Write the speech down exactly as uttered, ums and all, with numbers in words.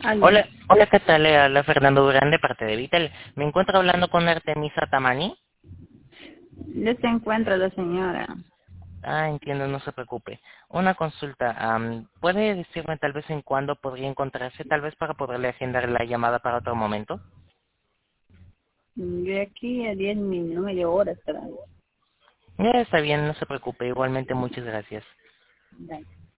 Aló. Hola, hola, ¿qué tal? Le habla Fernando Durán de parte de Vitel. Me encuentro hablando con Artemisa Tamani. Ya se encuentra la señora. Ah, entiendo, no se preocupe. Una consulta, am, ¿puede decirme tal vez en cuándo podría encontrarse, tal vez para poderle agendar la llamada para otro momento? De aquí a diez minutos, media hora estará. Ya está bien, no se preocupe. Igualmente, muchas gracias. Bye.